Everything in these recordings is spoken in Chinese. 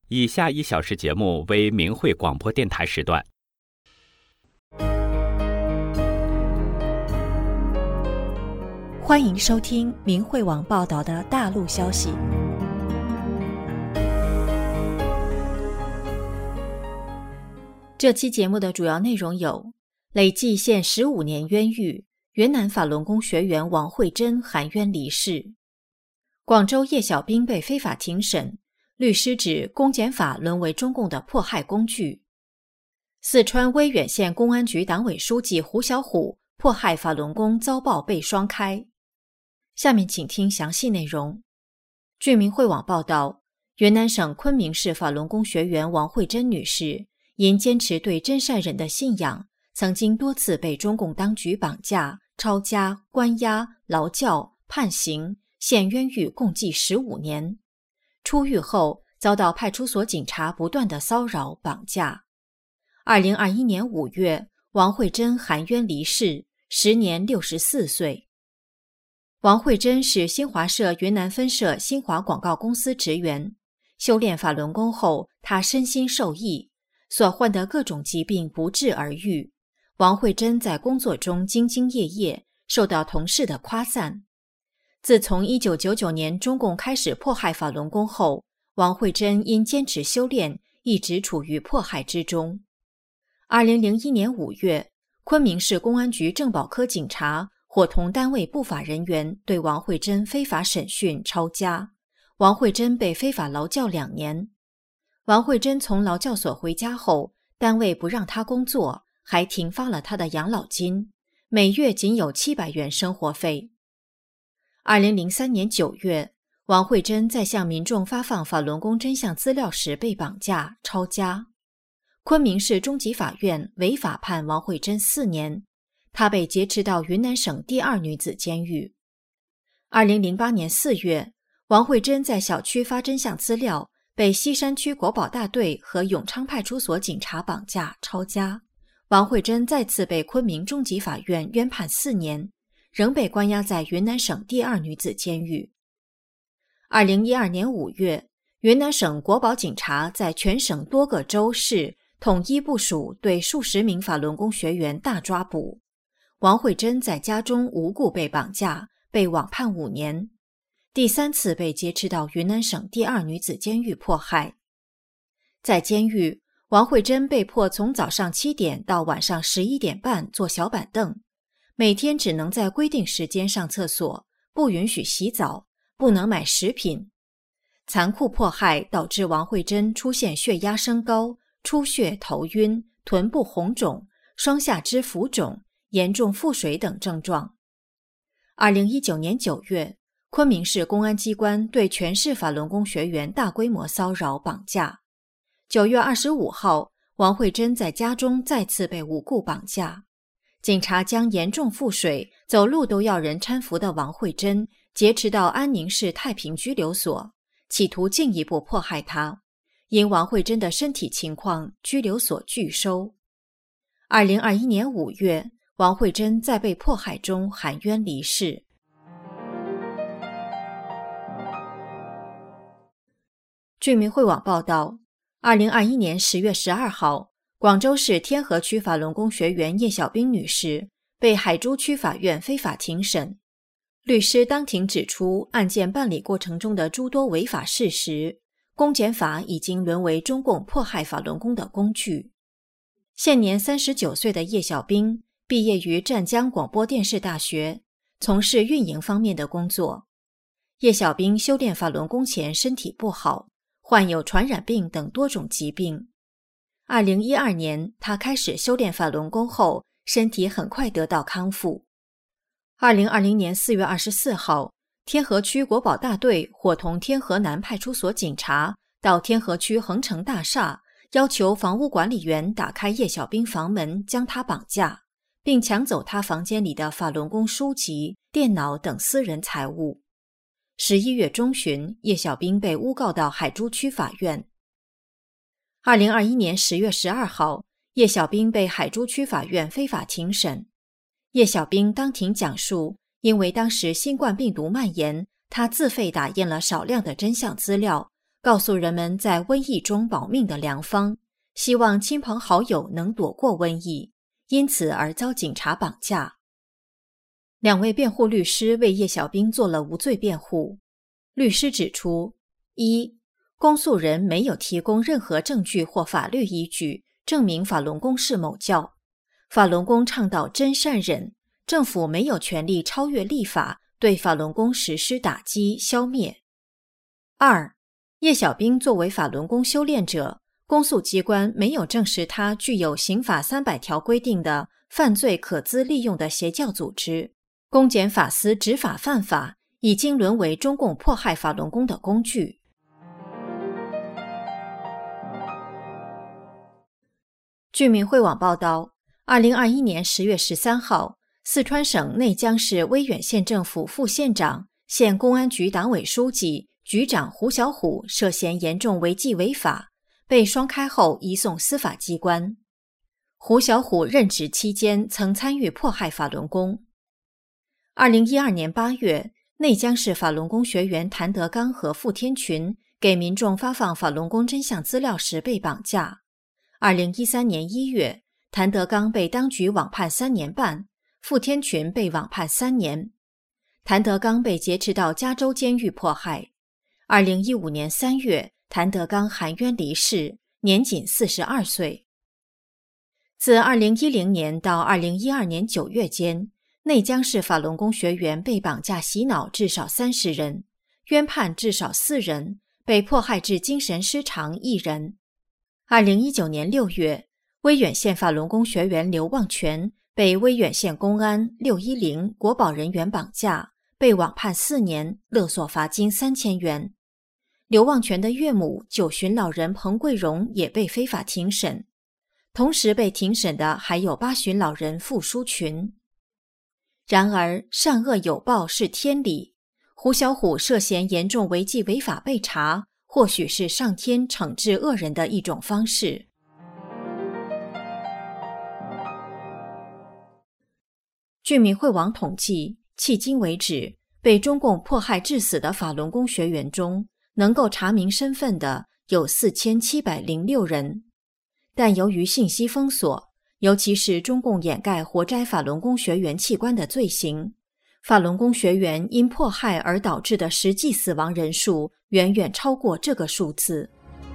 以下1小时节目为明慧广播电台时段。 欢迎收听明慧网报道的大陆消息。这期节目的主要内容有：累计限15年冤狱，云南法轮功学员王慧珍含冤离世；广州叶小兵被非法庭审，律师指公检法沦为中共的迫害工具；四川威远县公安局党委书记胡小虎迫害法轮功遭曝被双开。下面请听详细内容。据明慧网报道，云南省昆明市法轮功学员王慧珍女士因坚持对真善忍的信仰，曾经多次被中共当局绑架、抄家、关押、劳教、判刑，现冤狱共计15年。出狱后遭到派出所警察不断的骚扰绑架。2021年5月，王慧珍含冤离世，时年64岁。王慧珍是新华社云南分社新华广告公司职员，修炼法轮功后，她身心受益，所患的各种疾病不治而愈。王慧珍在工作中兢兢业业，受到同事的夸赞。自从1999年中共开始迫害法轮功后，王慧珍因坚持修炼，一直处于迫害之中。2001年5月，昆明市公安局政保科警察伙同单位不法人员对王慧珍非法审讯抄家，王慧珍被非法劳教2年。王慧珍从劳教所回家后，单位不让她工作，还停发了她的养老金，每月仅有700元生活费。2003年9月，王慧珍在向民众发放法轮功真相资料时被绑架、抄家。昆明市中级法院违法判王慧珍4年，她被劫持到云南省第2女子监狱。2008年4月，王慧珍在小区发真相资料，被西山区国保大队和永昌派出所警察绑架、抄家。王慧珍再次被昆明中级法院冤判4年，仍被关押在云南省第2女子监狱。2012年5月，云南省国保警察在全省多个州市统一部署，对数十名法轮功学员大抓捕。王慧珍在家中无故被绑架，被网判5年，第3次被劫持到云南省第2女子监狱迫害。在监狱，王慧珍被迫从早上7点到晚上11点半坐小板凳，每天只能在规定时间上厕所，不允许洗澡，不能买食品。残酷迫害导致王慧珍出现血压升高、出血、头晕、臀部红肿、双下肢浮肿、严重腹水等症状。2019年9月，昆明市公安机关对全市法轮功学员大规模骚扰绑架。9月25号，王慧珍在家中再次被无故绑架。警察将严重腹水、走路都要人搀扶的王慧珍劫持到安宁市太平拘留所，企图进一步迫害她。因王慧珍的身体情况，拘留所拒收。2021年5月，王慧珍在被迫害中含冤离世。据明慧网报道，2021年10月12号，广州市天河区法轮功学员叶小兵女士被海珠区法院非法庭审。律师当庭指出，案件办理过程中的诸多违法事实，公检法已经沦为中共迫害法轮功的工具。现年39岁的叶小兵毕业于湛江广播电视大学，从事运营方面的工作。叶小兵修炼法轮功前身体不好，患有传染病等多种疾病。2012年，他开始修炼法轮功后，身体很快得到康复。2020年4月24号，天河区国保大队伙同天河南派出所警察到天河区恒城大厦，要求房屋管理员打开叶小兵房门，将他绑架，并抢走他房间里的法轮功书籍、电脑等私人财物。11月中旬，叶小兵被诬告到海珠区法院。2021年10月12号，叶小兵被海珠区法院非法庭审。叶小兵当庭讲述，因为当时新冠病毒蔓延，他自费打印了少量的真相资料， 告诉人们在瘟疫中保命的良方，希望亲朋好友能躲过瘟疫，因此而遭警察绑架。2位辩护律师为叶小兵做了无罪辩护。律师指出：1. 公诉人没有提供任何证据或法律依据证明法轮功是某教。法轮功倡导真善忍，政府没有权利超越立法对法轮功实施打击、消灭。2. 叶小兵作为法轮功修炼者，公诉机关没有证实他具有刑法300条规定的犯罪可资利用的邪教组织。公检法司执法犯法，已经沦为中共迫害法轮功的工具。据民汇网报道，2021年10月13号，四川省内江市威远县政府副县长、县公安局党委书记、局长胡小虎涉嫌严重违纪违法，被双开后移送司法机关。胡小虎任职期间曾参与迫害法轮功。2012年8月，内江市法轮功学员谭德刚和傅天群给民众发放法轮功真相资料时被绑架。2013年1月，谭德刚被当局网判3年半，傅天群被网判3年。谭德刚被劫持到加州监狱迫害。2015年3月，谭德刚含冤离世，年仅42岁。自2010年到2012年9月间，内江市法轮功学员被绑架洗脑至少30人，冤判至少4人，被迫害致精神失常1人。2019年6月，威远县法轮功学员刘旺全被威远县公安610国保人员绑架，被网判4年，勒索罚金3000元。刘旺全的岳母九旬老人彭桂荣也被非法庭审，同时被庭审的还有8旬老人傅淑群。然而，善恶有报是天理，胡小虎涉嫌严重违纪违法被查，或许是上天惩治恶人的一种方式。据民汇网统计，迄今为止，被中共迫害致死的法轮功学员中，能够查明身份的有4706人。但由于信息封锁，尤其是中共掩盖活摘法轮功学员器官的罪行，法轮功学员因迫害而导致的实际死亡人数远远超过这个数字。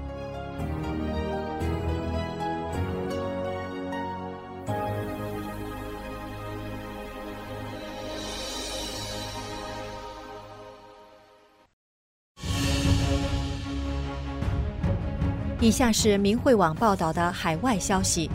以下是民汇网报道的海外消息，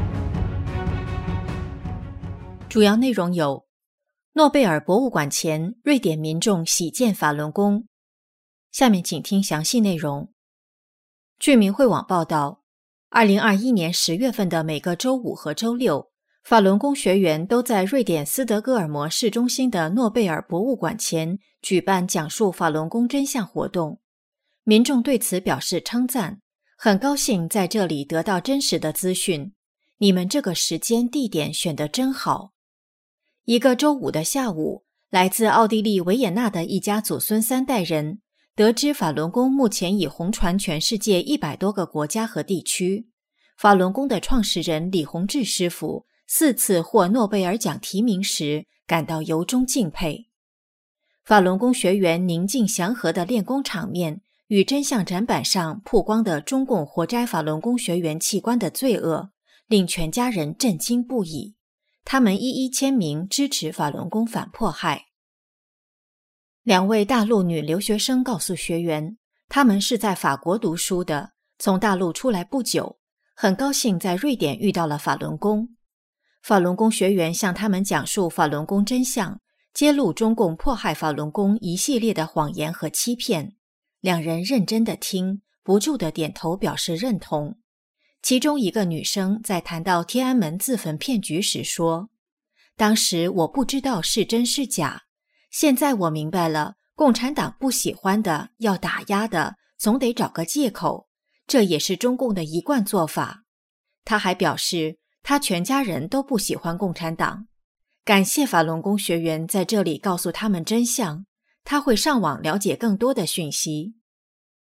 主要内容有：诺贝尔博物馆前，瑞典民众喜见法轮功。下面请听详细内容。据民汇网报道，2021年10月份的每个周五和周六，法轮功学员都在瑞典斯德哥尔摩市中心的诺贝尔博物馆前举办讲述法轮功真相活动。民众对此表示称赞，很高兴在这里得到真实的资讯，你们这个时间地点选得真好。一个周五的下午，来自奥地利维也纳的一家祖孙3代人得知法轮功目前已红传全世界100多个国家和地区。法轮功的创始人李洪志师傅4次获诺贝尔奖提名时，感到由衷敬佩。法轮功学员宁静祥和的练功场面与真相展板上曝光的中共活摘法轮功学员器官的罪恶，令全家人震惊不已。他们一一签名支持法轮功反迫害。2位大陆女留学生告诉学员，她们是在法国读书的，从大陆出来不久，很高兴在瑞典遇到了法轮功。法轮功学员向他们讲述法轮功真相，揭露中共迫害法轮功一系列的谎言和欺骗。2人认真地听，不住地点头表示认同。其中一个女生在谈到天安门自焚骗局时说，当时我不知道是真是假，现在我明白了，共产党不喜欢的，要打压的，总得找个借口，这也是中共的一贯做法。她还表示，她全家人都不喜欢共产党，感谢法轮功学员在这里告诉他们真相，她会上网了解更多的讯息。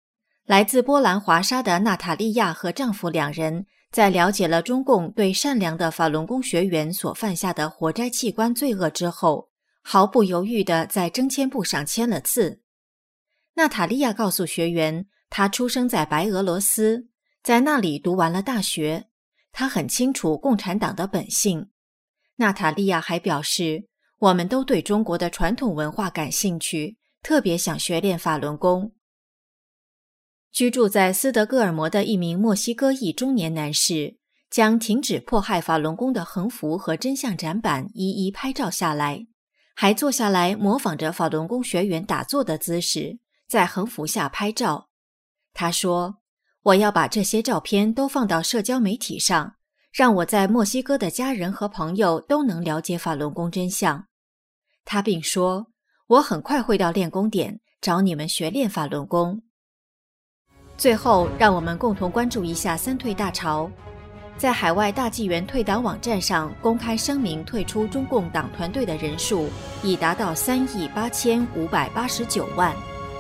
来自波兰华沙的娜塔莉亚和丈夫两人，在了解了中共对善良的法轮功学员所犯下的活摘器官罪恶之后，毫不犹豫地在征签簿上签了字。娜塔莉亚告诉学员，她出生在白俄罗斯，在那里读完了大学，她很清楚共产党的本性。娜塔莉亚还表示，我们都对中国的传统文化感兴趣，特别想学练法轮功。居住在斯德哥尔摩的一名墨西哥裔中年男士，将停止迫害法轮功的横幅和真相展板一一拍照下来，还坐下来模仿着法轮功学员打坐的姿势，在横幅下拍照。他说，我要把这些照片都放到社交媒体上，让我在墨西哥的家人和朋友都能了解法轮功真相。他并说，我很快会到练功点找你们学练法轮功。最后，让我们共同关注一下三退大潮。在海外大纪元退党网站上公开声明退出中共党团队的人数已达到38589万。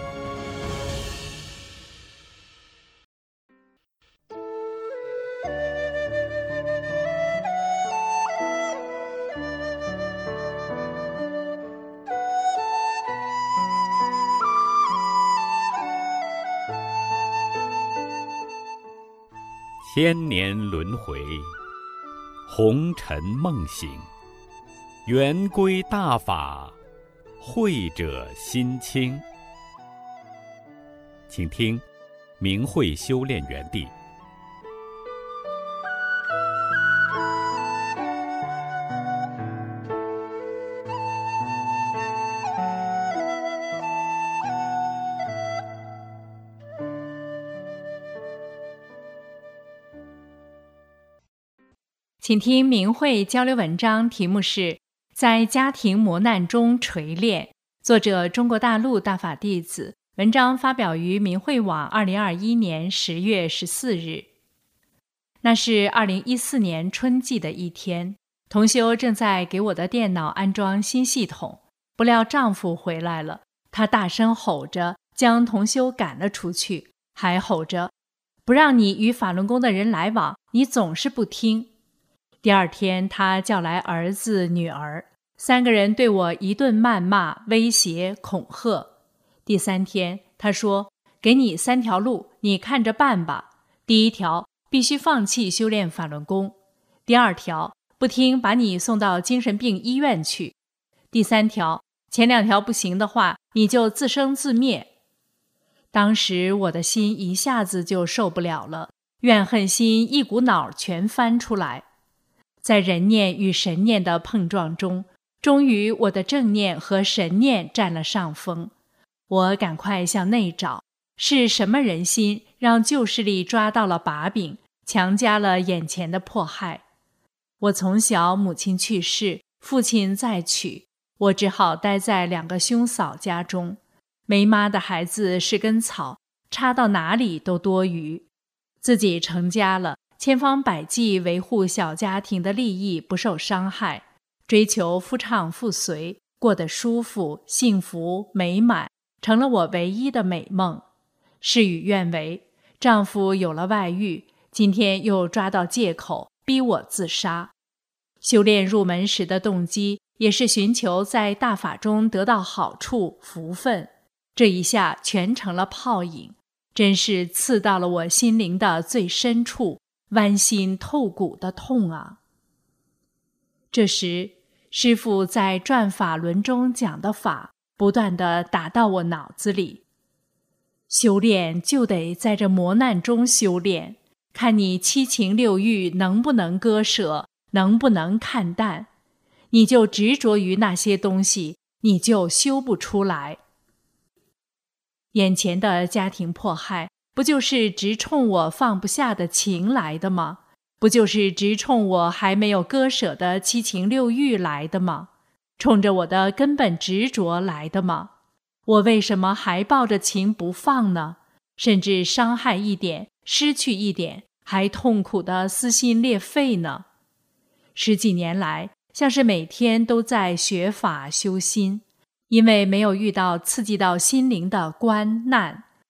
千年轮回，红尘梦醒，圆规大法，慧者心清。请听明慧修炼园地。 请听明慧交流文章，题目是在家庭磨难中锤炼，作者中国大陆大法弟子，文章发表于明慧网2021年10月14日。那是2014年春季的一天，同修正在给我的电脑安装新系统，不料丈夫回来了，他大声吼着将同修赶了出去，还吼着不让你与法轮功的人来往，你总是不听。第二天，他叫来儿子、女儿，3个人对我一顿谩骂、威胁、恐吓。第3天，他说：“给你3条路，你看着办吧。第1条，必须放弃修炼法轮功；第2条，不听把你送到精神病医院去；第3条，前2条不行的话，你就自生自灭。”当时我的心一下子就受不了了，怨恨心一股脑全翻出来。在人念与神念的碰撞中，终于我的正念和神念占了上风。我赶快向内找，是什么人心让旧势力抓到了把柄，强加了眼前的迫害？我从小母亲去世，父亲再娶，我只好待在2个兄嫂家中。没妈的孩子是根草，插到哪里都多余。自己成家了，千方百计维护小家庭的利益不受伤害，追求夫唱妇随，过得舒服、幸福、美满，成了我唯一的美梦。事与愿违，丈夫有了外遇，今天又抓到借口逼我自杀。修炼入门时的动机也是寻求在大法中得到好处、福分，这一下全成了泡影，真是刺到了我心灵的最深处，剜心透骨的痛啊！这时，师父在转法轮中讲的法，不断地打到我脑子里。修炼就得在这磨难中修炼，看你七情六欲能不能割舍，能不能看淡。你就执着于那些东西，你就修不出来。眼前的家庭迫害，不就是直冲我放不下的情来的吗？不就是直冲我还没有割舍的七情六欲来的吗？冲着我的根本执着来的吗？我为什么还抱着情不放呢？甚至伤害一点，失去一点，还痛苦的撕心裂肺呢？10几年来，像是每天都在学法修心，因为没有遇到刺激到心灵的关难，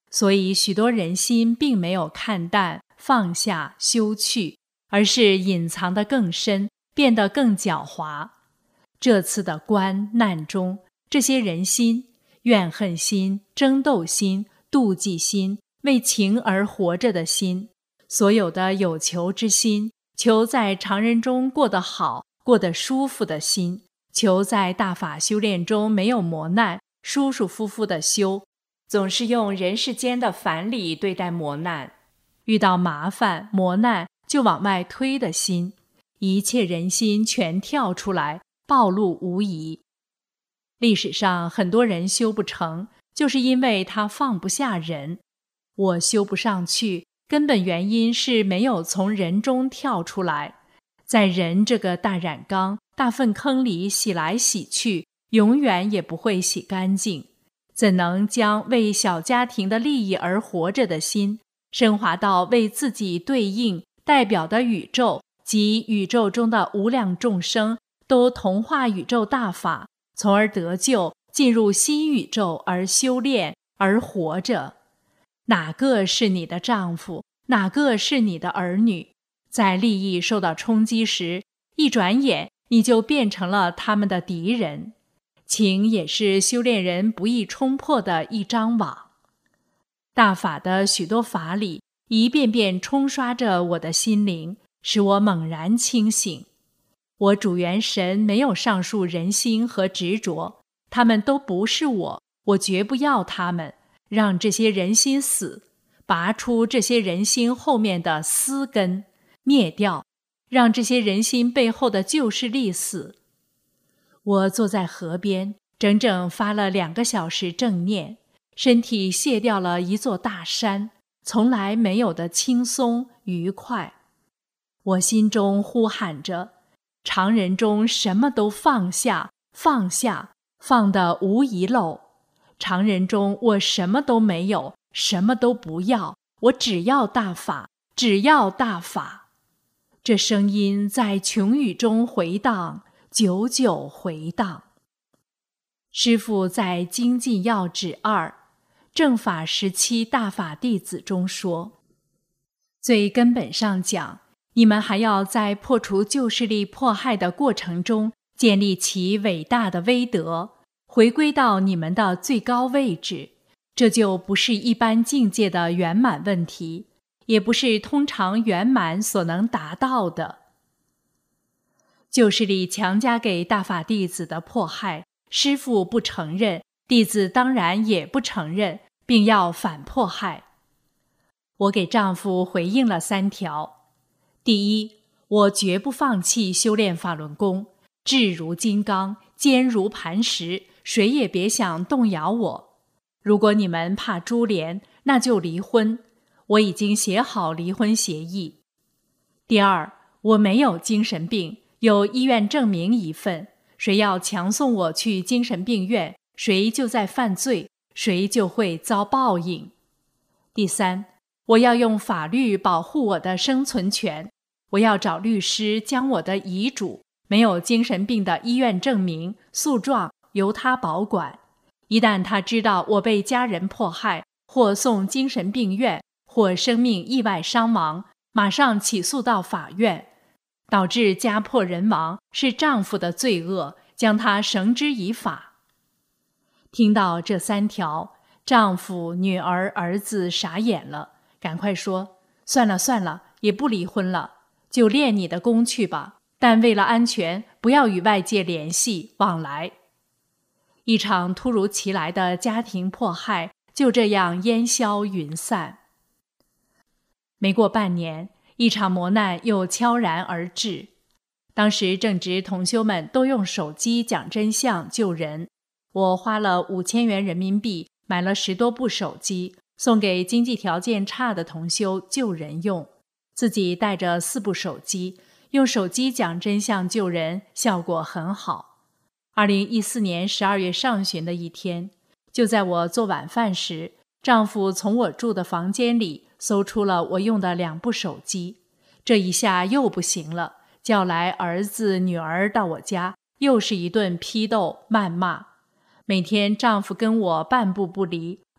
所以许多人心并没有看淡、放下、休去，而是隐藏得更深，变得更狡猾。这次的关难中，这些人心，怨恨心、争斗心、妒忌心、为情而活着的心，所有的有求之心，求在常人中过得好、过得舒服的心，求在大法修炼中没有磨难，舒舒服服的修，总是用人世间的凡理对待磨难，遇到麻烦磨难就往外推的心，一切人心全跳出来，暴露无遗。历史上很多人修不成，就是因为他放不下人。我修不上去，根本原因是没有从人中跳出来，在人这个大染缸、大粪坑里洗来洗去，永远也不会洗干净。怎能将为小家庭的利益而活着的心，升华到为自己对应代表的宇宙及宇宙中的无量众生都同化宇宙大法，从而得救，进入新宇宙而修炼而活着？哪个是你的丈夫？哪个是你的儿女？在利益受到冲击时，一转眼你就变成了他们的敌人。情也是修炼人不易冲破的一张网。大法的许多法理一遍遍冲刷着我的心灵，使我猛然清醒。我主元神没有上述人心和执着，他们都不是我，我绝不要他们，让这些人心死，拔出这些人心后面的丝根，灭掉，让这些人心背后的旧势力死。我坐在河边，整整发了2个小时正念，身体卸掉了一座大山，从来没有的轻松愉快。我心中呼喊着，常人中什么都放下，放下，放得无遗漏。常人中我什么都没有，什么都不要，我只要大法，只要大法。这声音在穷宇中回荡，久久回荡。师父在《精进要旨2正法时期大法弟子》中说，最根本上讲，你们还要在破除旧势力迫害的过程中建立起伟大的威德，回归到你们的最高位置，这就不是一般境界的圆满问题，也不是通常圆满所能达到的。旧势力强加给大法弟子的迫害，师父不承认，弟子当然也不承认，并要反迫害。我给丈夫回应了3条。第一，我绝不放弃修炼法轮功，志如金刚，坚如磐石，谁也别想动摇我。如果你们怕株连，那就离婚，我已经写好离婚协议。第二，我没有精神病，有医院证明1份，谁要强送我去精神病院，谁就在犯罪，谁就会遭报应。第三，我要用法律保护我的生存权，我要找律师将我的遗嘱、没有精神病的医院证明、诉状由他保管。一旦他知道我被家人迫害，或送精神病院，或生命意外伤亡，马上起诉到法院，导致家破人亡是丈夫的罪恶，将他绳之以法。听到这3条，丈夫、女儿、儿子傻眼了，赶快说，算了算了，也不离婚了，就练你的功去吧，但为了安全，不要与外界联系往来。一场突如其来的家庭迫害就这样烟消云散。没过半年，一场磨难又悄然而至。当时正值同修们都用手机讲真相救人，我花了5000元人民币买了10多部手机，送给经济条件差的同修救人用，自己带着4部手机，用手机讲真相救人，效果很好。2014年12月上旬的一天，就在我做晚饭时，丈夫从我住的房间里搜出了我用的2部手机，这一下又不行了，叫来儿子女儿到我家，又是一顿批斗谩骂。每天丈夫跟我半步不离，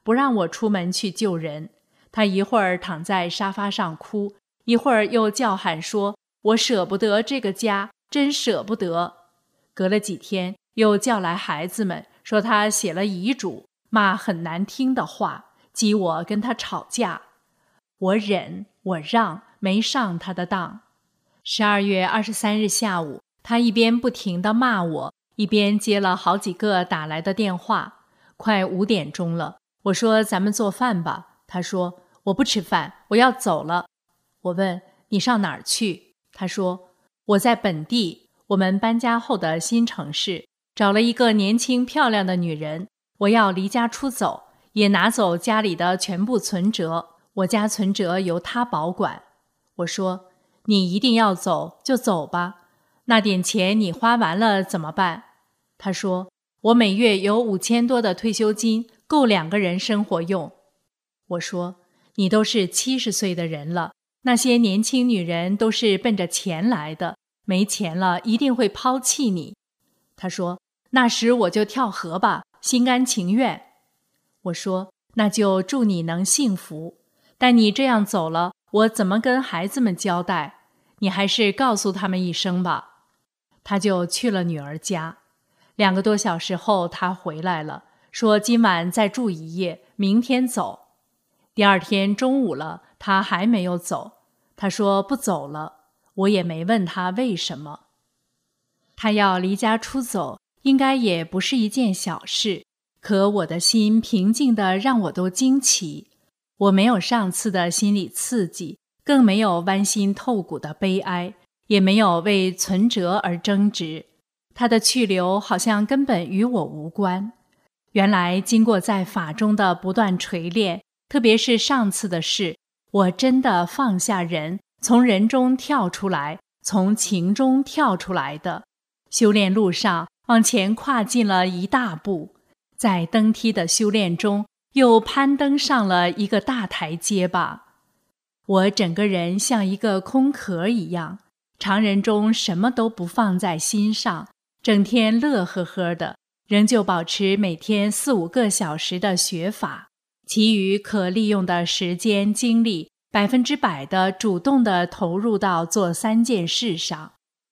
不让我出门去救人。他一会儿躺在沙发上哭，一会儿又叫喊说：“我舍不得这个家，真舍不得。”隔了几天，又叫来孩子们，说他写了遗嘱，骂很难听的话，激我跟他吵架。我忍，我让，没上他的当。12月23日下午，他一边不停地骂我，一边接了好几个打来的电话。快5点钟了，我说咱们做饭吧。他说我不吃饭，我要走了。我问你上哪儿去？他说我在本地，我们搬家后的新城市，找了一个年轻漂亮的女人，我要离家出走，也拿走家里的全部存折，我家存折由她保管。我说你一定要走就走吧，那点钱你花完了怎么办？他说我每月有5000多的退休金，够2个人生活用。我说你都是70岁的人了，那些年轻女人都是奔着钱来的，没钱了一定会抛弃你。他说那时我就跳河吧，心甘情愿。我说那就祝你能幸福，但你这样走了，我怎么跟孩子们交代？你还是告诉他们一声吧。他就去了女儿家。2个多小时后他回来了，说今晚再住一夜，明天走。第2天中午了，他还没有走。他说不走了，我也没问他为什么。他要离家出走，应该也不是一件小事，可我的心平静得让我都惊奇。我没有上次的心理刺激，更没有剜心透骨的悲哀，也没有为存折而争执。他的去留好像根本与我无关。原来经过在法中的不断锤炼，特别是上次的事，我真的放下人，从人中跳出来，从情中跳出来的。修炼路上往前跨进了一大步，在登梯的修炼中又攀登上了一个大台阶吧。我整个人像一个空壳一样，常人中什么都不放在心上，整天乐呵呵的，仍旧保持每天4、5个小时的学法，其余可利用的时间精力100%的主动地投入到做3件事上。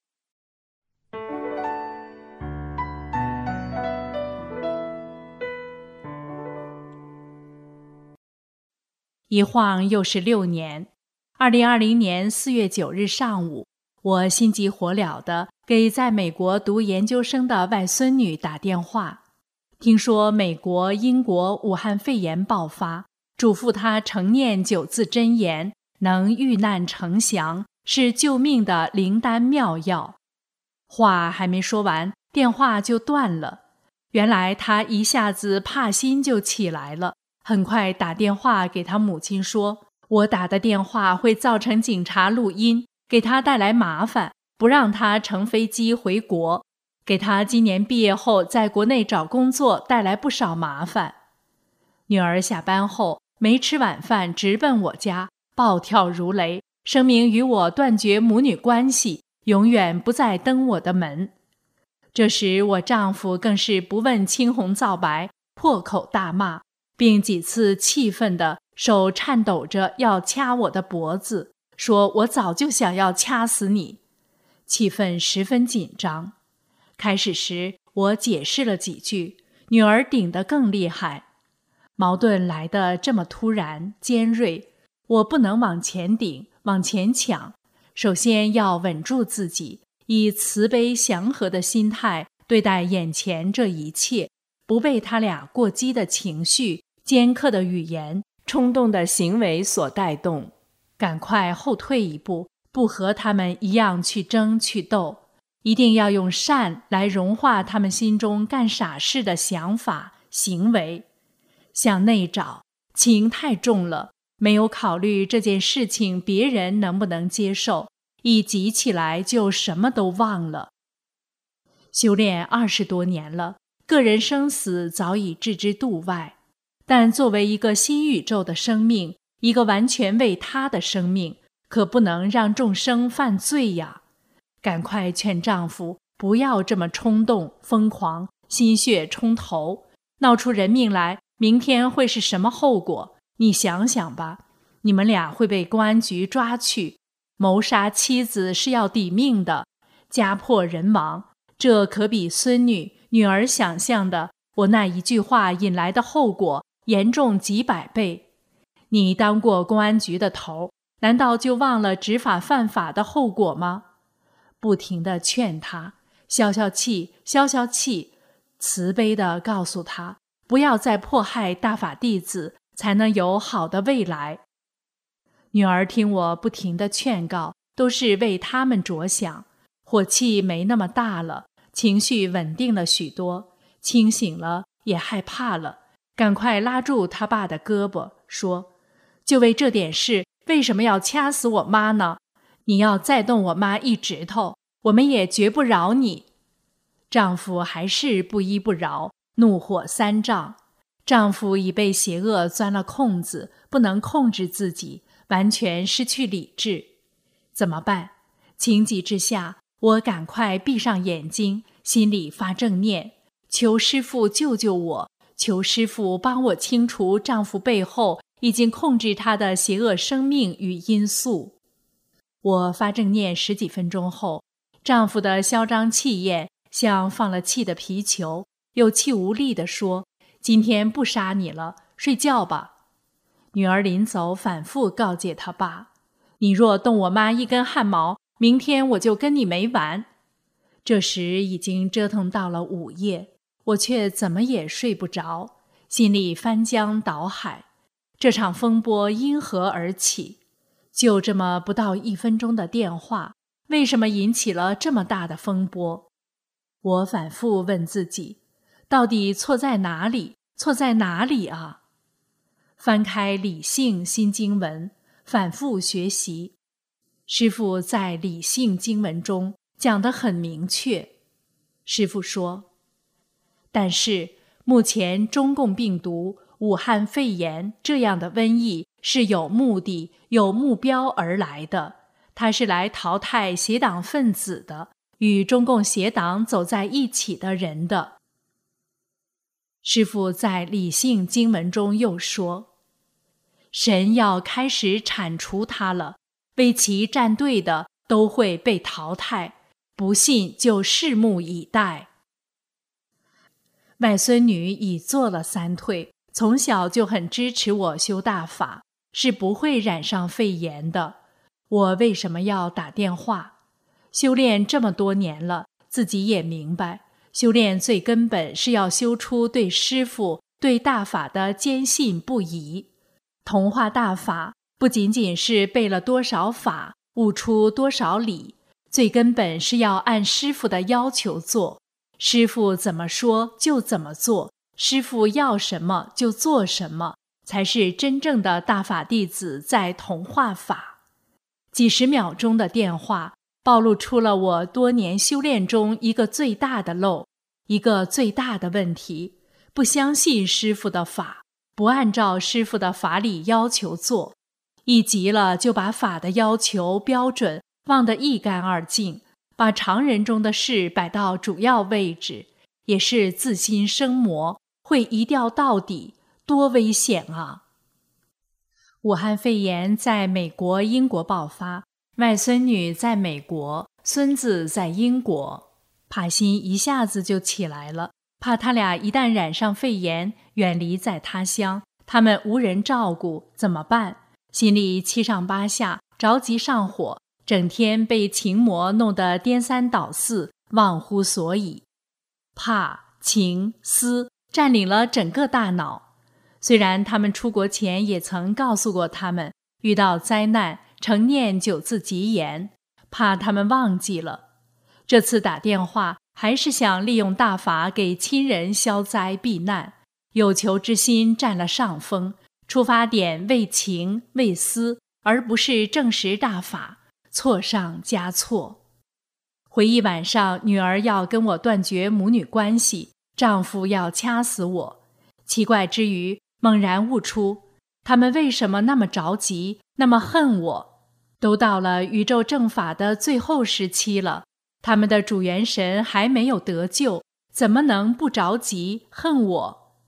一晃又是6年。2020年4月9日上午，我心急火燎地给在美国读研究生的外孙女打电话，听说美国、英国武汉肺炎爆发，嘱咐她承念9字真言，能遇难成祥，是救命的灵丹妙药。话还没说完，电话就断了。原来她一下子怕心就起来了，很快打电话给她母亲说，我打的电话会造成警察录音，给她带来麻烦，不让她乘飞机回国，给她今年毕业后在国内找工作带来不少麻烦。女儿下班后没吃晚饭，直奔我家，暴跳如雷，声明与我断绝母女关系，永远不再登我的门。这时我丈夫更是不问青红皂白，破口大骂，并几次气愤地手颤抖着要掐我的脖子，说我早就想要掐死你。气氛十分紧张。开始时我解释了几句，女儿顶得更厉害。矛盾来得这么突然尖锐，我不能往前顶，往前抢，首先要稳住自己，以慈悲祥和的心态对待眼前这一切，不被他俩过激的情绪、尖刻的语言、冲动的行为所带动，赶快后退一步，不和他们一样去争去斗，一定要用善来融化他们心中干傻事的想法、行为。向内找，情太重了，没有考虑这件事情别人能不能接受，一急起来就什么都忘了。修炼20多年了，个人生死早已置之度外，但作为一个新宇宙的生命，一个完全为他的生命，可不能让众生犯罪呀！赶快劝丈夫不要这么冲动、疯狂，心血冲头，闹出人命来明天会是什么后果？你想想吧，你们俩会被公安局抓去，谋杀妻子是要抵命的，家破人亡，这可比孙女、女儿想象的我那一句话引来的后果严重几百倍。你当过公安局的头，难道就忘了执法犯法的后果吗？不停地劝他，消消气，消消气，慈悲地告诉他，不要再迫害大法弟子，才能有好的未来。女儿听我不停地劝告，都是为他们着想，火气没那么大了，情绪稳定了许多，清醒了，也害怕了，赶快拉住他爸的胳膊，说：就为这点事，为什么要掐死我妈呢？你要再动我妈一指头，我们也绝不饶你。丈夫还是不依不饶，怒火三丈。丈夫已被邪恶钻了空子，不能控制自己，完全失去理智。怎么办？情急之下，我赶快闭上眼睛，心里发正念，求师父救救我，求师父帮我清除丈夫背后已经控制他的邪恶生命与因素。我发正念10几分钟后，丈夫的嚣张气焰像放了气的皮球，有气无力地说：今天不杀你了，睡觉吧。女儿临走反复告诫他爸：你若动我妈一根汗毛，明天我就跟你没完。这时已经折腾到了午夜，我却怎么也睡不着，心里翻江倒海。这场风波因何而起？就这么不到1分钟的电话，为什么引起了这么大的风波？我反复问自己，到底错在哪里？错在哪里啊？翻开理性新经文，反复学习。师父在理性经文中讲得很明确。师父说，但是目前中共病毒、武汉肺炎这样的瘟疫是有目的、有目标而来的，它是来淘汰邪党分子的，与中共邪党走在一起的人的。师父在理性经文中又说，神要开始铲除它了，为其站队的都会被淘汰，不信就拭目以待。外孙女已做了3退，从小就很支持我修大法，是不会染上肺炎的。我为什么要打电话？修炼这么多年了，自己也明白，修炼最根本是要修出对师父、对大法的坚信不疑。同化大法不仅仅是背了多少法，悟出多少理，最根本是要按师父的要求做。师父怎么说就怎么做，师父要什么就做什么，才是真正的大法弟子在同化法。几10秒钟的电话暴露出了我多年修炼中一个最大的漏，一个最大的问题：不相信师父的法，不按照师父的法理要求做，一急了就把法的要求标准忘得一干二净，把常人中的事摆到主要位置，也是自心生魔，会一掉到底，多危险啊！武汉肺炎在美国、英国爆发，外孙女在美国，孙子在英国，怕心一下子就起来了，怕他俩一旦染上肺炎，远离在他乡，他们无人照顾，怎么办？心里七上八下，着急上火，整天被情魔弄得颠三倒四，忘乎所以。怕、情、思占领了整个大脑。虽然他们出国前也曾告诉过他们，遇到灾难常念9字吉言，怕他们忘记了。这次打电话还是想利用大法给亲人消灾避难，有求之心占了上风，出发点为情为思，而不是证实大法，错上加错。回忆晚上女儿要跟我断绝母女关系，丈夫要掐死我，奇怪之余猛然悟出，他们为什么那么着急，那么恨我？都到了宇宙正法的最后时期了，他们的主元神还没有得救，怎么能不着急恨我？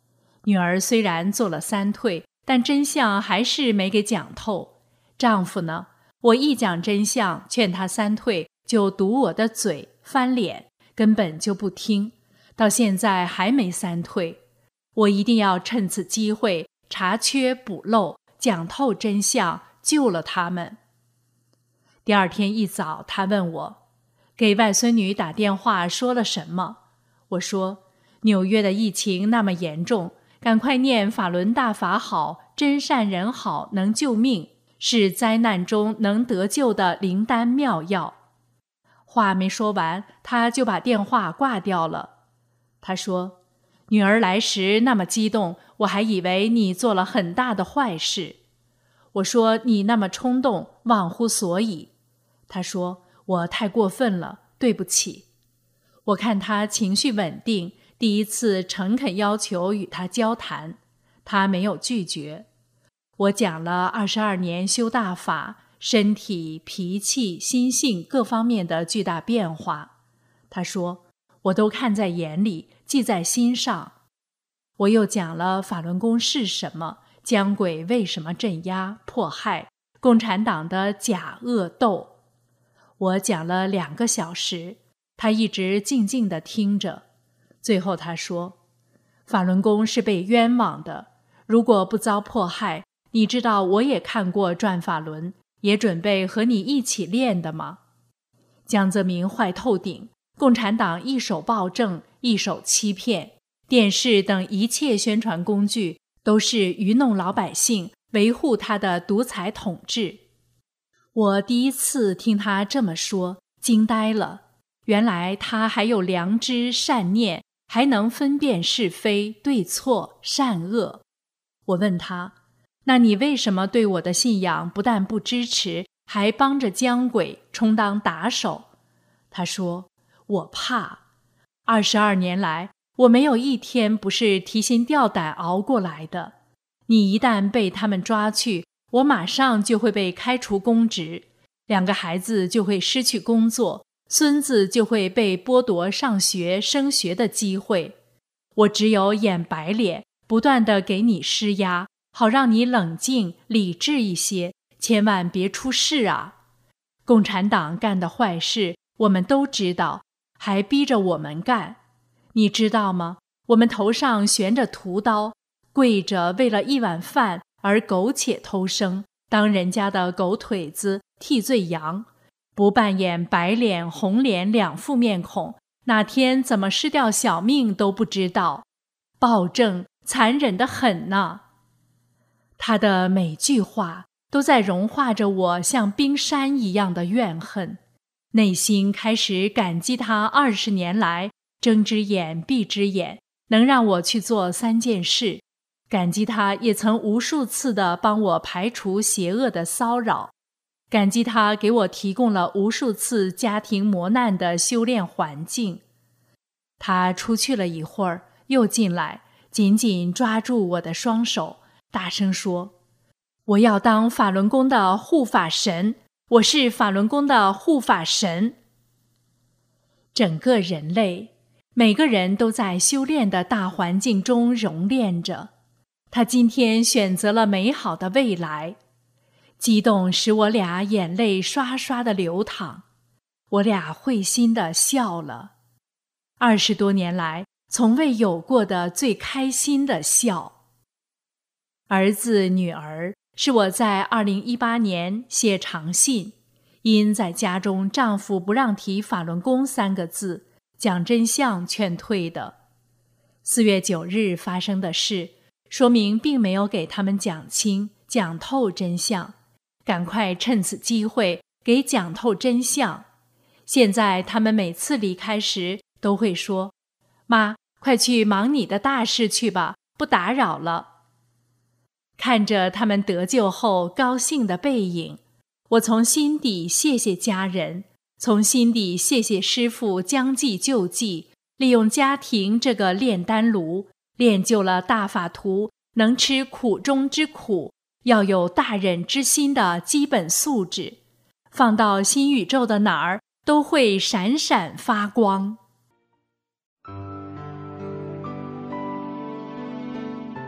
女儿虽然做了3退，但真相还是没给讲透。丈夫呢，我一讲真相，劝他3退，就堵我的嘴，翻脸，根本就不听，到现在还没3退。我一定要趁此机会查缺补漏，讲透真相，救了他们。第2天一早，他问我给外孙女打电话说了什么。我说纽约的疫情那么严重，赶快念法轮大法好，真善人好，能救命，是灾难中能得救的灵丹妙药。话没说完，他就把电话挂掉了。他说女儿来时那么激动，我还以为你做了很大的坏事。我说你那么冲动，忘乎所以。他说我太过分了，对不起。我看他情绪稳定，第一次诚恳要求与他交谈，他没有拒绝。我讲了22年修大法，身体、脾气、心性各方面的巨大变化。他说我都看在眼里，记在心上。我又讲了法轮功是什么，江鬼为什么镇压迫害，共产党的假恶斗。我讲了2个小时，他一直静静地听着。最后他说法轮功是被冤枉的，如果不遭迫害，你知道我也看过转法轮，也准备和你一起练的吗？江泽民坏透顶，共产党一手暴政，一手欺骗，电视等一切宣传工具都是愚弄老百姓，维护他的独裁统治。我第一次听他这么说，惊呆了。原来他还有良知善念，还能分辨是非对错善恶。我问他，那你为什么对我的信仰不但不支持，还帮着江鬼充当打手？他说我怕。22年来，我没有一天不是提心吊胆熬过来的。你一旦被他们抓去，我马上就会被开除公职，2个孩子就会失去工作，孙子就会被剥夺上学升学的机会。我只有演白脸，不断地给你施压，好让你冷静理智一些，千万别出事啊！共产党干的坏事我们都知道，还逼着我们干。你知道吗？我们头上悬着屠刀，跪着为了1碗饭而苟且偷生，当人家的狗腿子替罪羊，不扮演白脸红脸2副面孔，哪天怎么失掉小命都不知道。暴政残忍得很呢。他的每句话都在融化着我像冰山一样的怨恨，内心开始感激他20年来睁只眼闭只眼，能让我去做3件事，感激他也曾无数次地帮我排除邪恶的骚扰，感激他给我提供了无数次家庭磨难的修炼环境。他出去了一会儿，又进来，紧紧抓住我的双手，大声说：我要当法轮功的护法神，我是法轮功的护法神。整个人类，每个人都在修炼的大环境中熔炼着。他今天选择了美好的未来，激动使我俩眼泪刷刷地流淌，我俩会心地笑了。20多年来从未有过的最开心的笑。儿子女儿是我在2018年写长信，因在家中丈夫不让提法轮功3个字，讲真相劝退的。4月9日发生的事，说明并没有给他们讲清讲透真相，赶快趁此机会给讲透真相。现在他们每次离开时都会说：妈，快去忙你的大事去吧，不打扰了。看着他们得救后高兴的背影，我从心底谢谢家人，从心底谢谢师父将计就计，利用家庭这个炼丹炉，练就了大法徒能吃苦中之苦，要有大忍之心的基本素质，放到新宇宙的哪儿都会闪闪发光。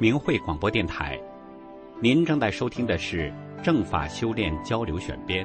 明慧广播电台。您正在收听的是正法修炼交流选编。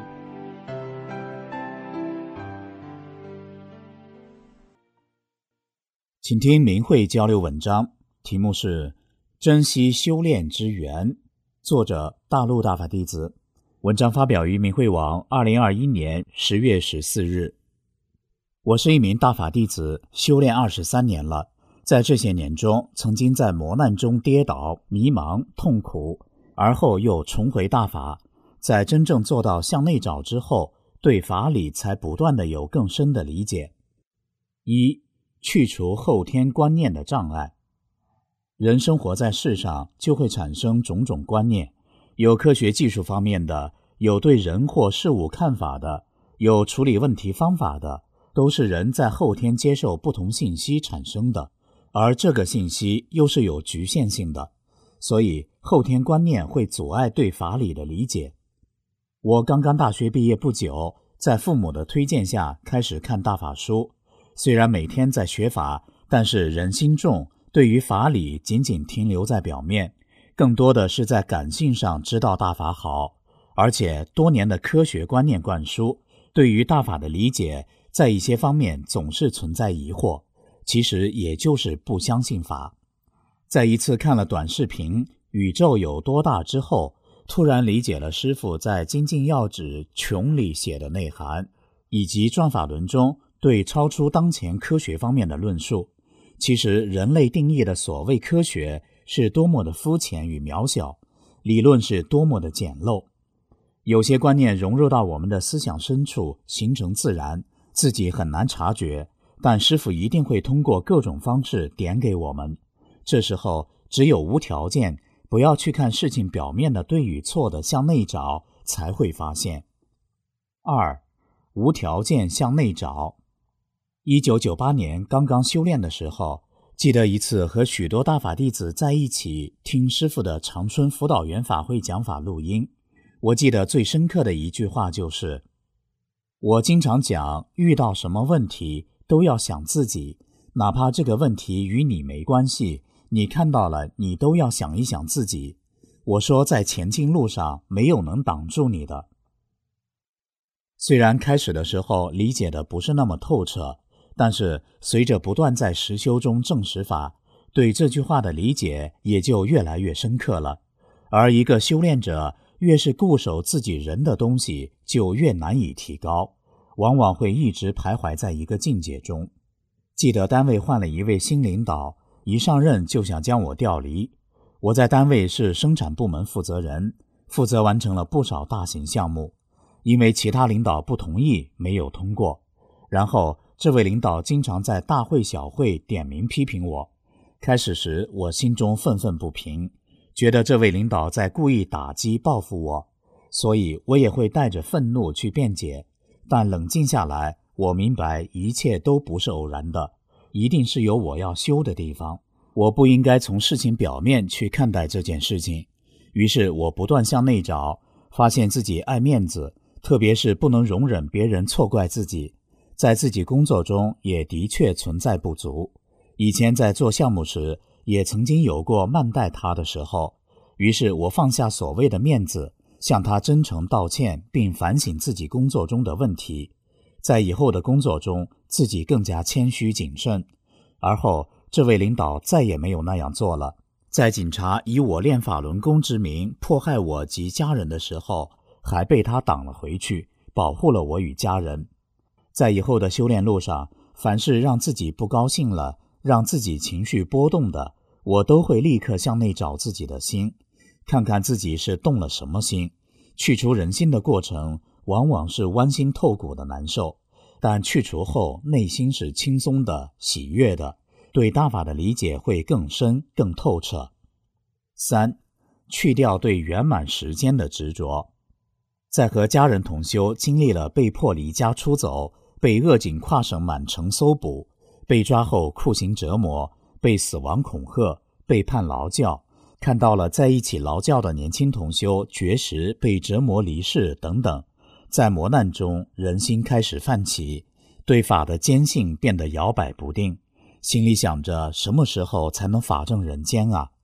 请听明慧交流文章，题目是珍惜修炼之缘，作者大陆大法弟子。文章发表于明慧网2021年10月14日。我是一名大法弟子，修炼23年了，在这些年中，曾经在磨难中跌倒、迷茫、痛苦，而后又重回大法。在真正做到向内找之后，对法理才不断地有更深的理解。一、去除后天观念的障碍。人生活在世上，就会产生种种观念，有科学技术方面的，有对人或事物看法的，有处理问题方法的，都是人在后天接受不同信息产生的，而这个信息又是有局限性的，所以后天观念会阻碍对法理的理解。我刚刚大学毕业不久，在父母的推荐下开始看大法书，虽然每天在学法，但是人心重，对于法理仅仅停留在表面，更多的是在感性上知道大法好，而且多年的科学观念灌输，对于大法的理解在一些方面总是存在疑惑，其实也就是不相信法。在一次看了短视频《宇宙有多大》之后，突然理解了师父在《精进要旨穷》里写的内涵，以及转法轮中对超出当前科学方面的论述。其实人类定义的所谓科学是多么的肤浅与渺小，理论是多么的简陋。有些观念融入到我们的思想深处，形成自然，自己很难察觉，但师父一定会通过各种方式点给我们。这时候只有无条件，不要去看事情表面的对与错的向内找，才会发现。二、无条件向内找。1998年刚刚修炼的时候，记得一次和许多大法弟子在一起听师父的长春辅导员法会讲法录音。我记得最深刻的一句话就是，我经常讲，遇到什么问题都要想自己，哪怕这个问题与你没关系，你看到了，你都要想一想自己。我说在前进路上没有能挡住你的。虽然开始的时候理解的不是那么透彻，但是随着不断在实修中证实法，对这句话的理解也就越来越深刻了。而一个修炼者越是固守自己人的东西，就越难以提高，往往会一直徘徊在一个境界中。记得单位换了一位新领导，一上任就想将我调离。我在单位是生产部门负责人，负责完成了不少大型项目，因为其他领导不同意，没有通过。然后这位领导经常在大会小会点名批评我。开始时我心中愤愤不平，觉得这位领导在故意打击报复我，所以我也会带着愤怒去辩解。但冷静下来，我明白一切都不是偶然的，一定是有我要修的地方。我不应该从事情表面去看待这件事情。于是我不断向内找，发现自己爱面子，特别是不能容忍别人错怪自己。在自己工作中也的确存在不足，以前在做项目时也曾经有过慢待他的时候，于是我放下所谓的面子，向他真诚道歉，并反省自己工作中的问题。在以后的工作中，自己更加谦虚谨慎。而后这位领导再也没有那样做了，在警察以我练法轮功之名迫害我及家人的时候，还被他挡了回去，保护了我与家人。在以后的修炼路上，凡是让自己不高兴了，让自己情绪波动的，我都会立刻向内找自己的心，看看自己是动了什么心。去除人心的过程往往是剜心透骨的难受，但去除后内心是轻松的、喜悦的，对大法的理解会更深更透彻。三、去掉对圆满时间的执着。在和家人同修经历了被迫离家出走，被恶警跨省满城搜捕，被抓后酷刑折磨，被死亡恐吓，被判劳教，看到了在一起劳教的年轻同修绝食、被折磨离世等等。在磨难中，人心开始泛起，对法的坚信变得摇摆不定，心里想着什么时候才能法正人间啊？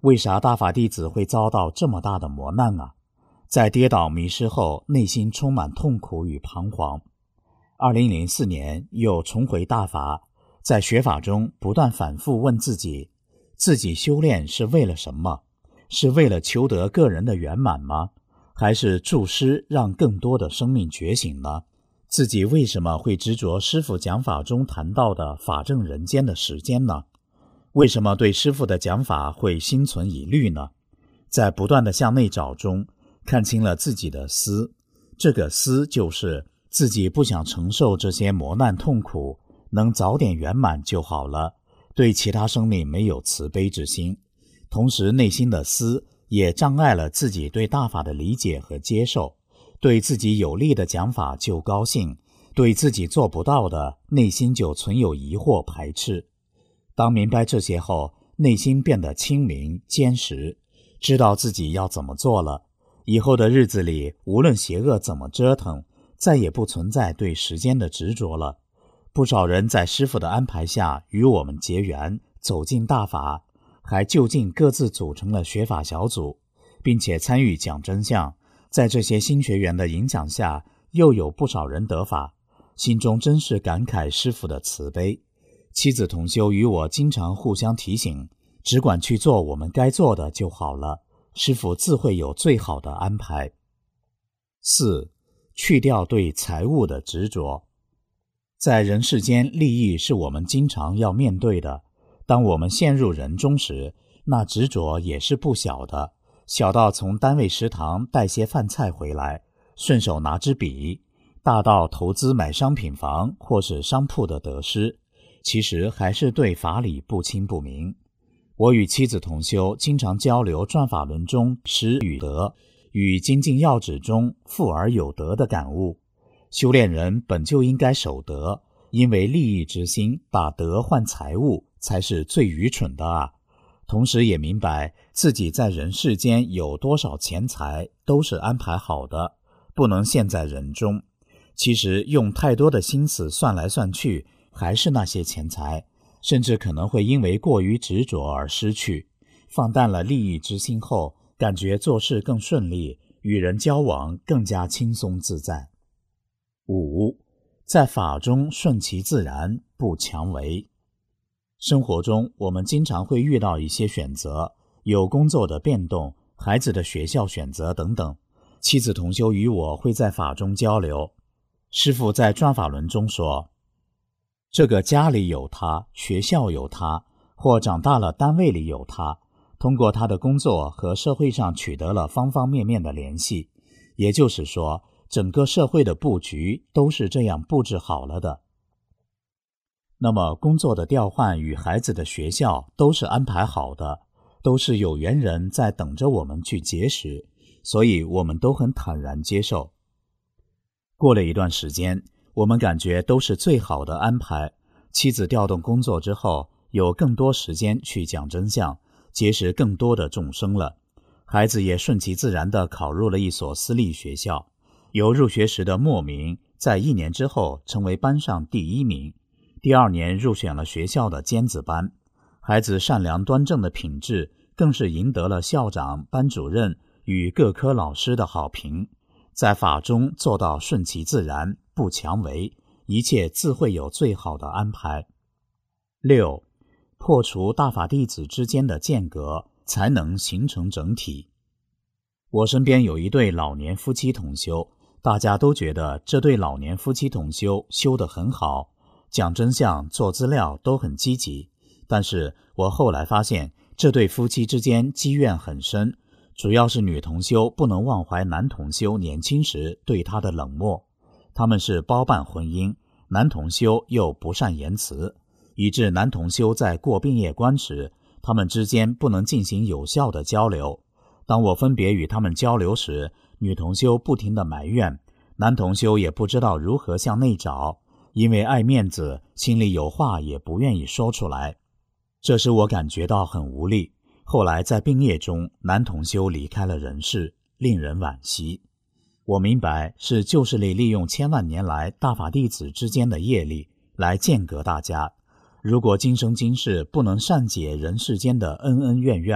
为啥大法弟子会遭到这么大的磨难啊？在跌倒迷失后，内心充满痛苦与彷徨。2004年又重回大法，在学法中不断反复问自己修炼是为了什么？是为了求得个人的圆满吗？还是助师让更多的生命觉醒呢？自己为什么会执着师父讲法中谈到的法正人间的时间呢？为什么对师父的讲法会心存疑虑呢？在不断的向内找中，看清了自己的私，这个私就是自己不想承受这些磨难痛苦，能早点圆满就好了，对其他生命没有慈悲之心。同时内心的私也障碍了自己对大法的理解和接受，对自己有利的讲法就高兴，对自己做不到的内心就存有疑惑排斥。当明白这些后，内心变得清明坚实，知道自己要怎么做了。以后的日子里，无论邪恶怎么折腾，再也不存在对时间的执着了。不少人在师父的安排下与我们结缘，走进大法，还就近各自组成了学法小组，并且参与讲真相。在这些新学员的影响下，又有不少人得法，心中真是感慨师父的慈悲。妻子同修与我经常互相提醒，只管去做我们该做的就好了，师父自会有最好的安排。4. 去掉对财物的执着。在人世间，利益是我们经常要面对的。当我们陷入人中时，那执着也是不小的，小到从单位食堂带些饭菜回来，顺手拿支笔，大到投资买商品房或是商铺的得失，其实还是对法理不清不明。我与妻子同修经常交流转法轮中实与德与精进要旨中富而有德的感悟。修炼人本就应该守德，因为利益之心把德换财物才是最愚蠢的啊。同时也明白自己在人世间有多少钱财都是安排好的，不能陷在人中。其实用太多的心思算来算去，还是那些钱财，甚至可能会因为过于执着而失去。放淡了利益之心后，感觉做事更顺利，与人交往更加轻松自在。5. 在法中顺其自然，不强为。生活中我们经常会遇到一些选择，有工作的变动，孩子的学校选择等等。妻子同修与我会在法中交流。师父在转法轮中说，这个家里有他，学校有他，或长大了单位里有他，通过他的工作和社会上取得了方方面面的联系，也就是说整个社会的布局都是这样布置好了的。那么工作的调换与孩子的学校都是安排好的，都是有缘人在等着我们去结识，所以我们都很坦然接受。过了一段时间，我们感觉都是最好的安排。妻子调动工作之后，有更多时间去讲真相，结识更多的众生了。孩子也顺其自然地考入了一所私立学校，由入学时的末名，在1年之后成为班上第1名。第2年入选了学校的尖子班。孩子善良端正的品质更是赢得了校长、班主任与各科老师的好评。在法中做到顺其自然，不强为，一切自会有最好的安排。6. 破除大法弟子之间的间隔，才能形成整体。我身边有一对老年夫妻同修，大家都觉得这对老年夫妻同修修得很好，讲真相、做资料都很积极。但是我后来发现，这对夫妻之间积怨很深，主要是女同修不能忘怀男同修年轻时对她的冷漠。他们是包办婚姻，男同修又不善言辞，以致男同修在过病业关时，他们之间不能进行有效的交流。当我分别与他们交流时，女同修不停地埋怨，男同修也不知道如何向内找，因为爱面子，心里有话也不愿意说出来。这使我感觉到很无力。后来在病业中，男同修离开了人世，令人惋惜。我明白是旧势力利用千万年来大法弟子之间的业力来间隔大家。如果今生今世不能善解人世间的恩恩怨怨，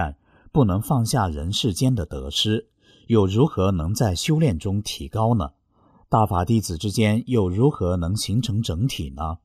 不能放下人世间的得失，又如何能在修炼中提高呢？大法弟子之间又如何能形成整体呢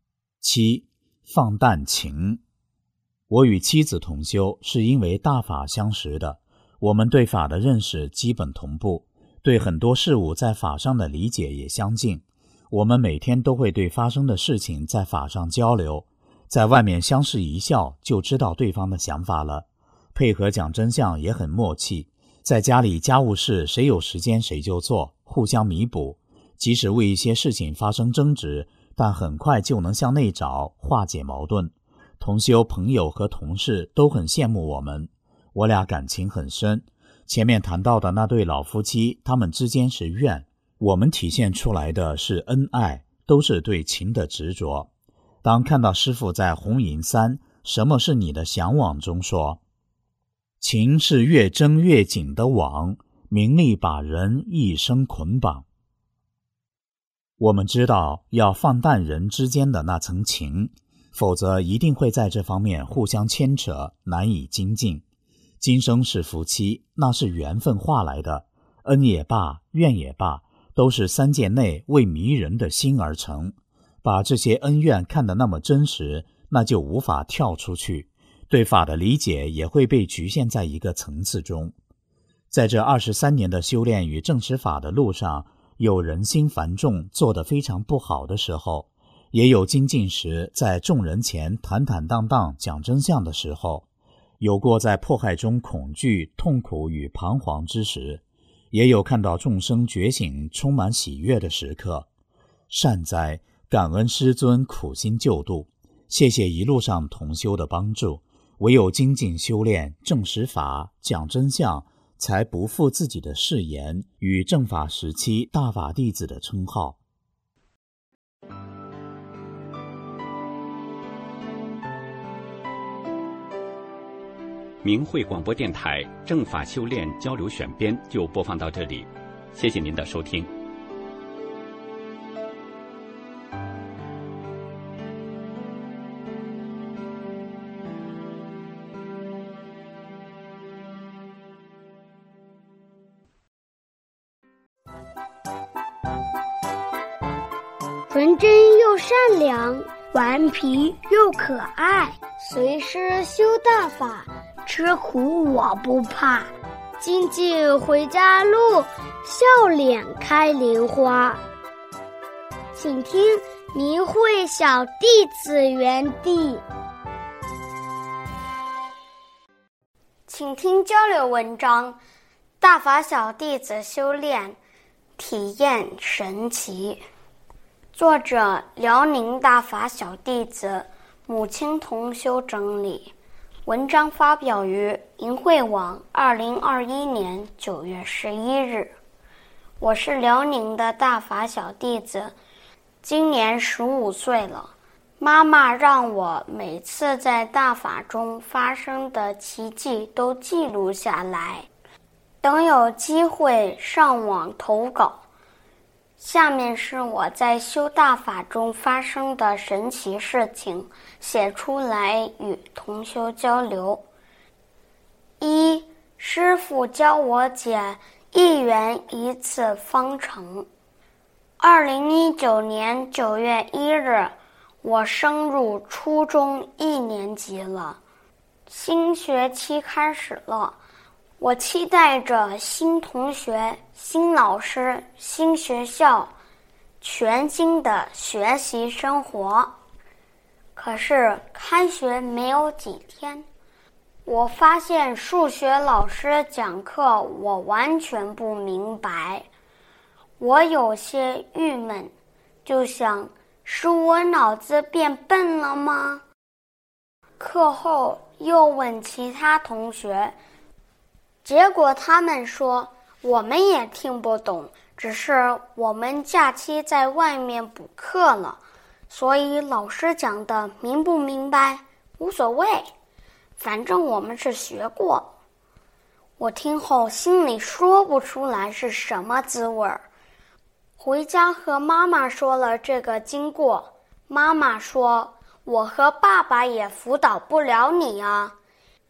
？7. 放淡情。我与妻子同修是因为大法相识的，我们对法的认识基本同步，对很多事物在法上的理解也相近。我们每天都会对发生的事情在法上交流，在外面相视一笑就知道对方的想法了，配合讲真相也很默契。在家里家务事谁有时间谁就做，互相弥补，即使为一些事情发生争执，但很快就能向内找，化解矛盾。同修朋友和同事都很羡慕我们，我俩感情很深。前面谈到的那对老夫妻，他们之间是怨，我们体现出来的是恩爱，都是对情的执着。当看到师父在红银3什么是你的向往中说，情是越争越紧的网，名利把人一生捆绑。我们知道要放淡人之间的那层情，否则一定会在这方面互相牵扯，难以精进。今生是夫妻，那是缘分化来的，恩也罢，怨也罢，都是3界内为迷人的心而成。把这些恩怨看得那么真实，那就无法跳出去，对法的理解也会被局限在一个层次中。在这23年的修炼与证实法的路上，有人心繁重做得非常不好的时候，也有精进时在众人前坦坦荡荡讲真相的时候，有过在迫害中恐惧、痛苦与彷徨之时，也有看到众生觉醒充满喜悦的时刻。善哉，感恩师尊苦心救度，谢谢一路上同修的帮助，唯有精进修炼证实法讲真相，才不负自己的誓言与正法时期大法弟子的称号。 明慧广播电台正法修炼交流选编就播放到这里，谢谢您的收听。 纯真又善良，顽皮又可爱，随师修大法，吃苦我不怕。精进回家路，笑脸开莲花。请听明慧小弟子园地，请听交流文章：大法小弟子修炼体验神奇。作者辽宁大法小弟子母亲同修整理，文章发表于明慧网2021年9月11日。我是辽宁的大法小弟子，今年15岁了。妈妈让我每次在大法中发生的奇迹都记录下来，等有机会上网投稿。下面是我在修大法中发生的神奇事情，写出来与同修交流。1. 师父教我解1元1次方程。2019年9月1日，我升入初中1年级了，新学期开始了。我期待着新同学、新老师、新学校，全新的学习生活。可是开学没有几天，我发现数学老师讲课我完全不明白，我有些郁闷，就想是我脑子变笨了吗？课后又问其他同学，结果他们说我们也听不懂，只是我们假期在外面补课了，所以老师讲的明不明白无所谓，反正我们是学过。我听后心里说不出来是什么滋味儿。回家和妈妈说了这个经过，妈妈说我和爸爸也辅导不了你啊，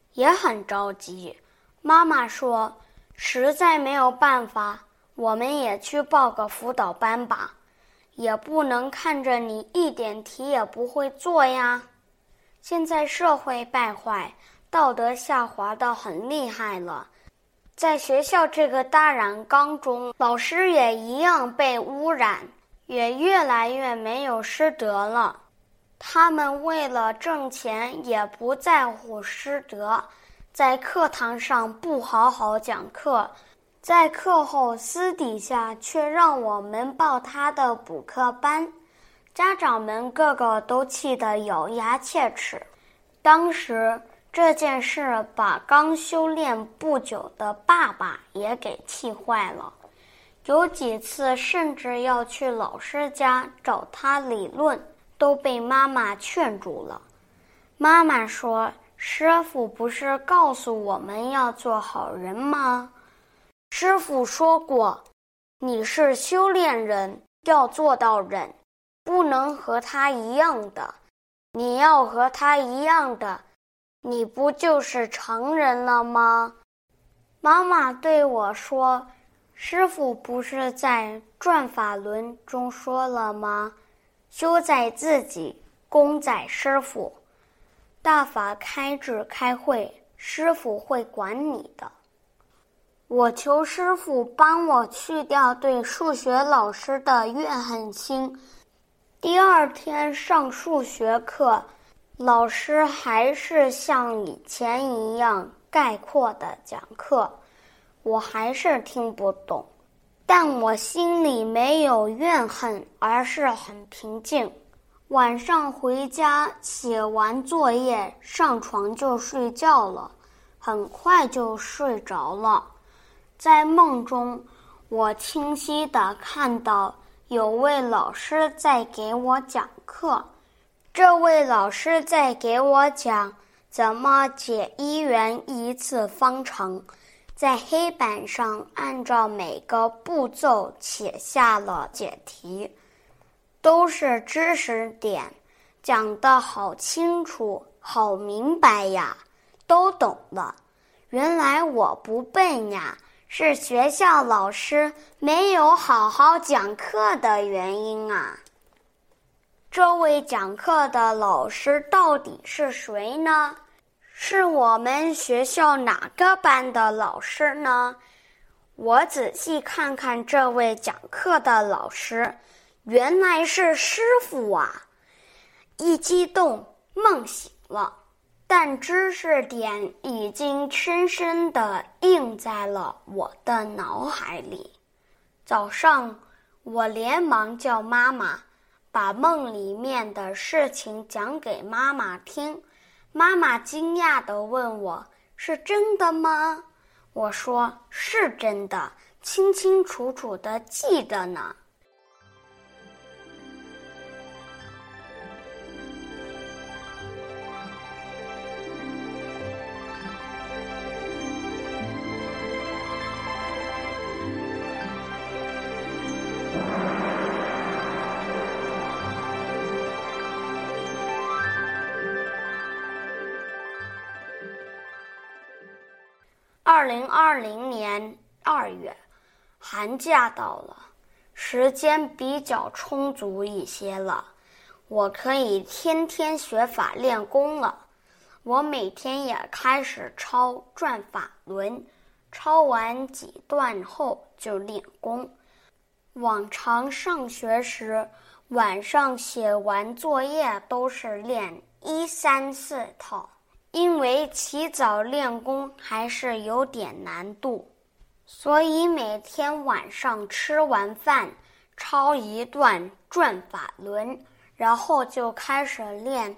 也很着急。妈妈说，实在没有办法，我们也去报个辅导班吧，也不能看着你一点题也不会做呀。现在社会败坏，道德下滑得很厉害了，在学校这个大染缸中，老师也一样被污染，也越来越没有师德了。他们为了挣钱也不在乎师德，在课堂上不好好讲课，在课后私底下却让我们报他的补课班。家长们个个都气得咬牙切齿。当时这件事把刚修炼不久的爸爸也给气坏了，有几次甚至要去老师家找他理论，都被妈妈劝住了。妈妈说，师父不是告诉我们要做好人吗？师父说过，你是修炼人，要做到忍，不能和他一样的。你要和他一样的，你不就是成人了吗？妈妈对我说，师父不是在转法轮中说了吗？修在自己，功在师父。大法开智开会，师父会管你的。我求师父帮我去掉对数学老师的怨恨心。第二天上数学课，老师还是像以前一样概括的讲课，我还是听不懂，但我心里没有怨恨，而是很平静。晚上回家写完作业，上床就睡觉了，很快就睡着了。在梦中，我清晰地看到有位老师在给我讲课，这位老师在给我讲怎么解1元1次方程，在黑板上按照每个步骤写下了解题，都是知识点，讲得好清楚，好明白呀，都懂了。原来我不笨呀，是学校老师没有好好讲课的原因啊。这位讲课的老师到底是谁呢？是我们学校哪个班的老师呢？我仔细看看这位讲课的老师，原来是师父啊！一激动，梦醒了，但知识点已经深深地印在了我的脑海里。早上，我连忙叫妈妈，把梦里面的事情讲给妈妈听。妈妈惊讶地问我，是真的吗？我说，是真的，清清楚楚地记得呢。2020年2月，寒假到了，时间比较充足一些了，我可以天天学法练功了。我每天也开始抄转法轮，抄完几段后就练功。往常上学时，晚上写完作业都是练1、3、4套。因为起早练功还是有点难度，所以每天晚上吃完饭抄一段转法轮，然后就开始练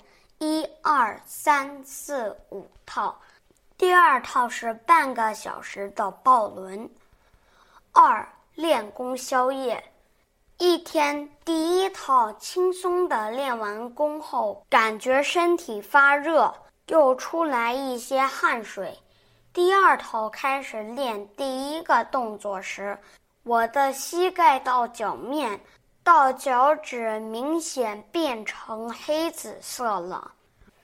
1、2、3、4、5套。第2套是半个小时的抱轮。2、练功宵夜。一天第1套轻松的练完功后，感觉身体发热，又出来一些汗水。第2套开始练第1个动作时，我的膝盖到脚面到脚趾明显变成黑紫色了，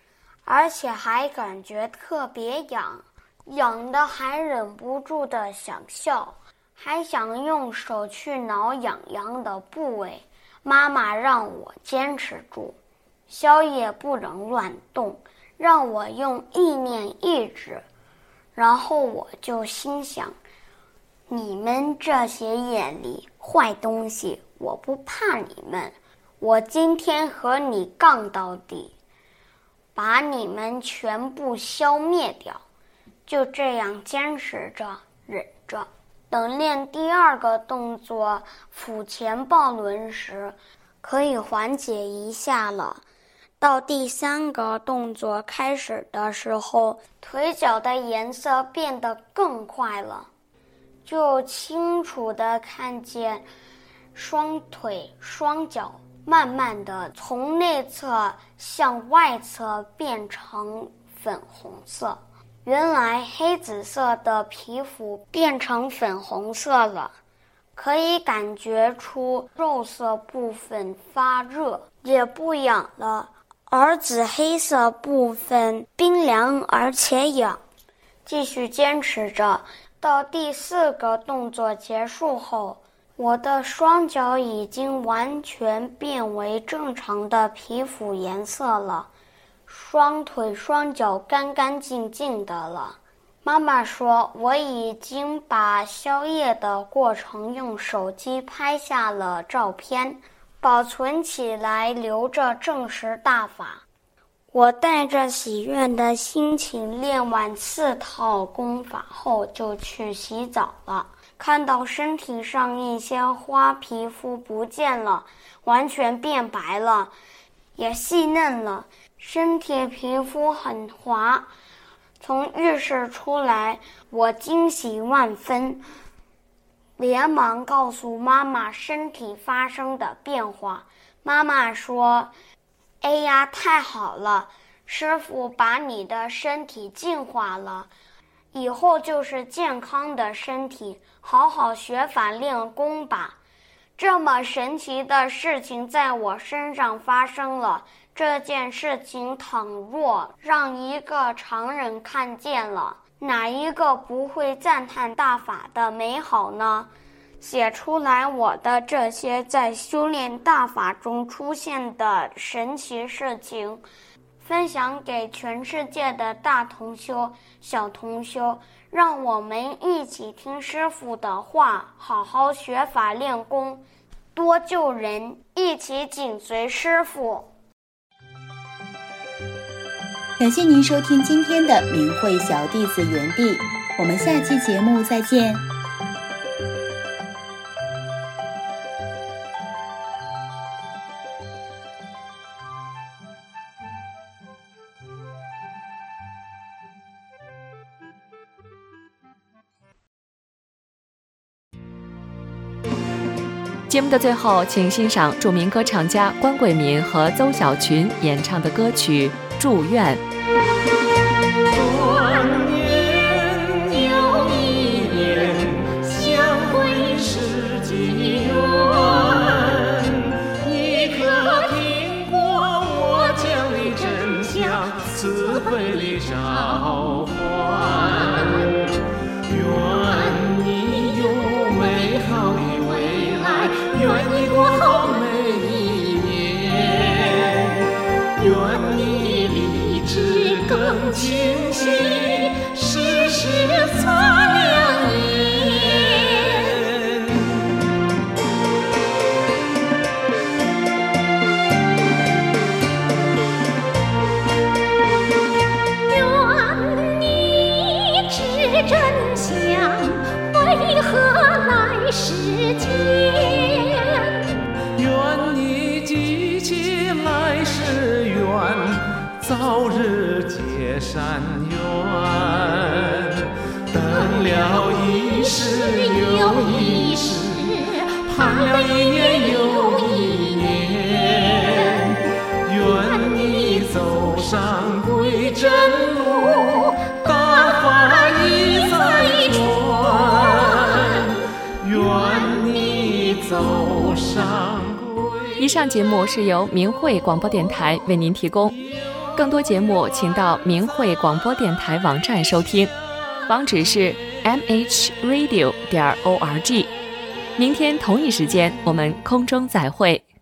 而且还感觉特别痒，痒的还忍不住的想笑，还想用手去挠痒痒的部位。妈妈让我坚持住，宵夜不能乱动，让我用意念抑制。然后我就心想，你们这些夜里坏东西，我不怕你们，我今天和你杠到底，把你们全部消灭掉。就这样坚持着，忍着，等练第二个动作腹前抱轮时，可以缓解一下了。到第三个动作开始的时候，腿脚的颜色变得更快了，就清楚地看见双腿双脚慢慢地从内侧向外侧变成粉红色。原来黑紫色的皮肤变成粉红色了，可以感觉出肉色部分发热，也不痒了，而紫黑色部分冰凉而且痒。继续坚持着，到第四个动作结束后，我的双脚已经完全变为正常的皮肤颜色了，双腿双脚干干净净的了。妈妈说，我已经把宵夜的过程用手机拍下了照片，保存起来留着证实大法。我带着喜悦的心情练完4套功法后就去洗澡了，看到身体上一些花皮肤不见了，完全变白了，也细嫩了，身体皮肤很滑。从浴室出来，我惊喜万分，连忙告诉妈妈身体发生的变化。妈妈说，哎呀，太好了，师父把你的身体净化了，以后就是健康的身体，好好学法练功吧。这么神奇的事情在我身上发生了，这件事情倘若让一个常人看见了，哪一个不会赞叹大法的美好呢？写出来我的这些在修炼大法中出现的神奇事情，分享给全世界的大同修、小同修，让我们一起听师父的话，好好学法练功，多救人，一起紧随师父。 感谢您收听今天的明慧小弟子园地，我们下期节目再见。 节目的最后，请欣赏著名歌唱家关桂民和邹小群演唱的歌曲《祝愿》。 转眼又一年，相会是几缘？你可听过我将你真相慈悲里召唤？愿你有美好的未来，愿你过好每一年，愿你理智更清晰，时时擦亮眼。愿你知真相，为何来世间？愿你记起来世缘，早日结善缘。等了一世又一世，盼了一年又一年。愿你走上归真路，大法已在传。愿你走上归。 以上节目是由明慧广播电台为您提供。 更多节目请到明慧广播电台网站收听，网址是 mhradio.org。明天同一时间我们空中再会。